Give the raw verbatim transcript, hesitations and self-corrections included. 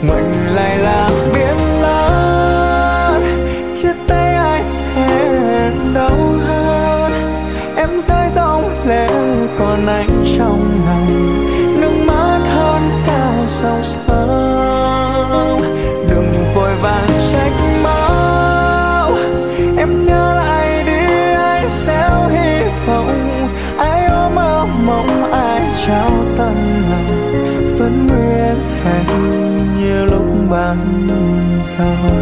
mình lại là biến lớn, chia tay ai sẽ đau hơn. Em rơi ròng lệ còn anh trong lòng, nước mắt hơn cả dòng sông. Đừng vội vàng trách móc, em nhớ lại đi anh gieo hy vọng. Ai ôm mơ mộng, ai trao tâm lòng, vẫn nguyên vẹn như lúc ban đầu.